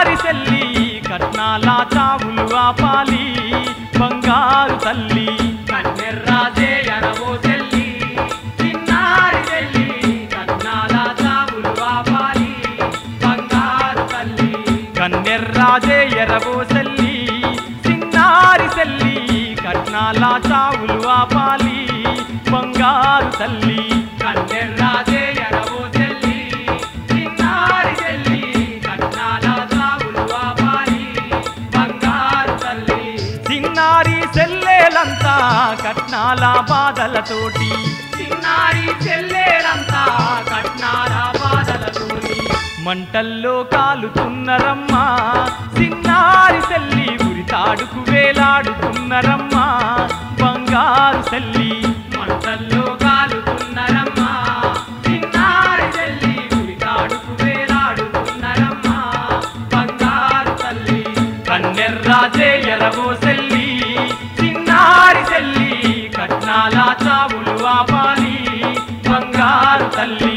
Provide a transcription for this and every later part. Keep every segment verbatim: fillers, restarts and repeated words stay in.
చిన్నారి సెల్లి కట్నాల చావులు ఆపాలి బంగారు తల్లి కన్నెర్రాజే ఎరవో సెల్లి చిన్నారి సెల్లి కట్నాల చావులు ఆపాలి బంగారు తల్లి కన్నెర్రాజే ఎరవో సెల్లి చిన్నారి సెల్లి కట్నాల చావులు ఆపాలి బంగారు తల్లి కన్నెర్రాజే ఎరవో సెల్లి చిన్నారి సెల్లి కట్నాల చావులు ఆపాలి బంగారు తల్లి చిన్నారి సెల్లేలంతా కట్నాల బాధలతోటి చిన్నారి చెల్లేరంతా కట్నాల బాధలతోని మంటల్లో కాలుతున్నరమ్మా చిన్నారి సెల్లి ఉరితాడుకు వేలాడుతున్నరమ్మా బంగారు సెల్లి మంటల్లో కాలుతున్నరమ్మా చిన్నారి చెల్లి ఉరితాడుకు వేలాడుతున్నరమ్మా బంగారు తల్లి కన్నెర్రాజే ఎరవో సెల్లి చిన్నారి సెల్లి కట్నాల చావులు ఆపాలి బంగారు తల్లి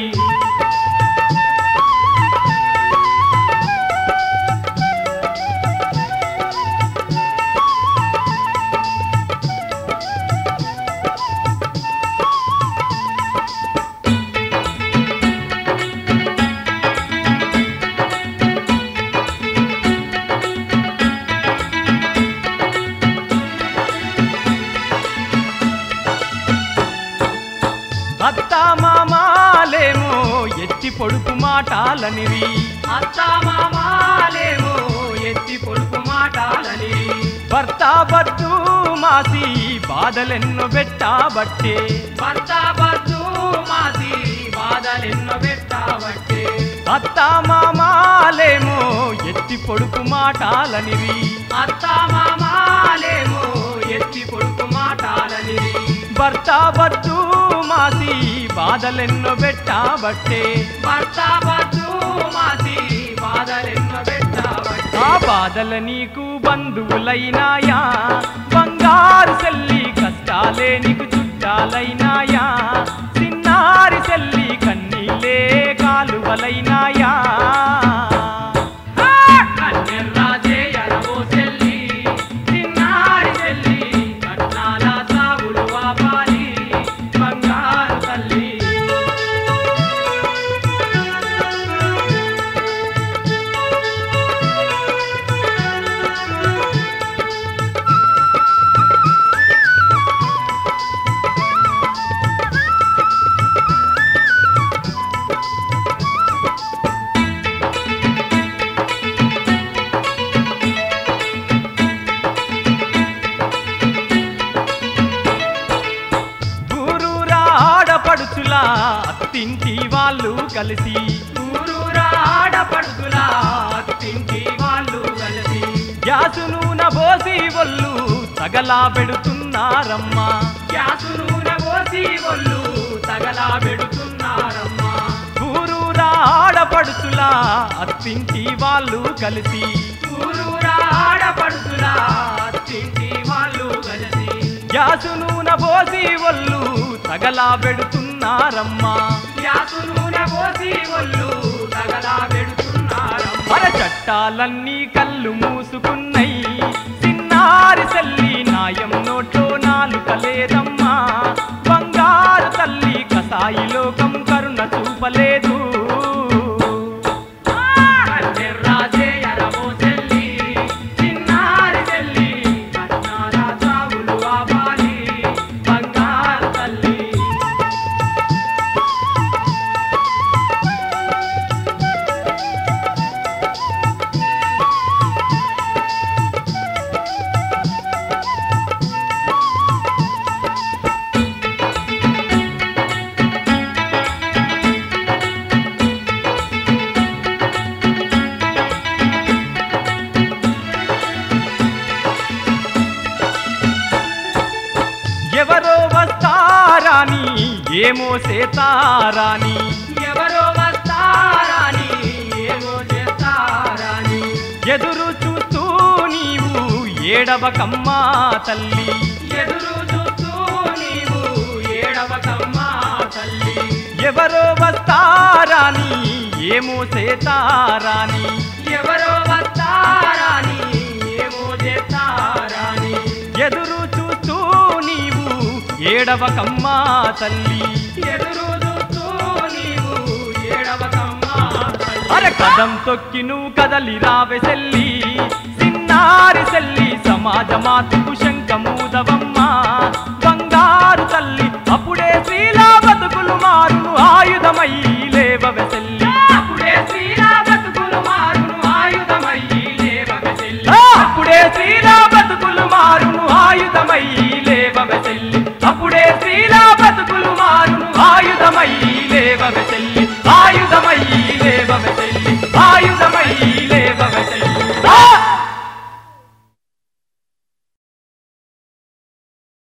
అత్త మామాలేమో ఎత్తి పొడుపు మాటాలనివి అత్త మామాలేమో ఎత్తి పొడుపు మాటాలని భర్త బద్దు మాసి బాధలెన్నో పెట్టాబట్టే భర్త బద్దు మాసి బాధలెన్నో పెట్టాబట్టే అత్త మామాలేమో ఎత్తి పొడుపు మాటాలనివి అత్త మామాలేమో ఎత్తి పొడుపు మాటాలని భర్త బద్దు మాసి బాధలెన్నో పెట్టాబట్టే భర్త బద్దు మాసి బాధలెన్నో పెట్టాబట్టే ఆ బాధల నీకు బంధువులైనాయా బంగారు సెల్లి కష్టాలే నీకు చుట్టాలైనాయా చిన్నారి సెల్లి కన్నీలే కాలువలైనాయా కన్నెర్రాజే ఎరవో సెల్లి చిన్నారి సెల్లి కట్నాల చావులు ఆపాలి బంగారు తల్లి ఊరూరా ఆడపడుచులా అత్తింటి వాళ్ళు కలిసి ఊరూరా ఆడపడుతులా అత్తింటి వాళ్ళు కలిసి గ్యాసు నూనె పోసి ఒళ్ళు తగలా పెడుతున్నారమ్మా గ్యాసు నూనె పోసి ఒళ్ళు తగలా పెడుతున్నారమ్మా ఊరూరా ఆడపడుచులా అత్తింటి వాళ్ళు కలిసి ఊరూరా ఆడపడుతులా అత్తింటి వాళ్ళు కలిసి గ్యాసు నూనె పోసి ఒళ్ళు తగలా పెడుతున్నారమ్మా గ్యాసు నూనె పోసి ఒళ్ళు తగలా పెడుతున్నారమ్మా అర చట్టాలన్నీ కళ్ళు మూసుకున్నాయి చిన్నారి సెల్లి నాయం నోట్లో నాలుక లేదమ్మా బంగారు తల్లి కసాయి లోకం కరుణ చూపలేదు కన్నెర్రాజే ఎరవో సెల్లి చిన్నారి సెల్లి కట్నాల చావులు ఆపాలి బంగారు తల్లి ఎవరో వస్తారాని ఏమో సేతారాని ఎవరో వస్తారాని ఏమో చేస్తారాని ఎదురు చూస్తూ నీవు ఏడవకమ్మా తల్లి ఎదురు చూస్తూ నీవు ఏడవకమ్మా తల్లి ఎవరో వస్తారాని ఏమో సేతారాని ఎవరో వస్తా ఎదురు చూస్తూ నీవు ఏడవకమ్మా తల్లి ఎదురు చూస్తూ నీవు ఏడవకమ్మా తల్లి. అరే కదం తొక్కి నువ్వు కదలి రావె సెల్లి సిన్నారి సెల్లి సమాజ మాతకు శంఖమూదవ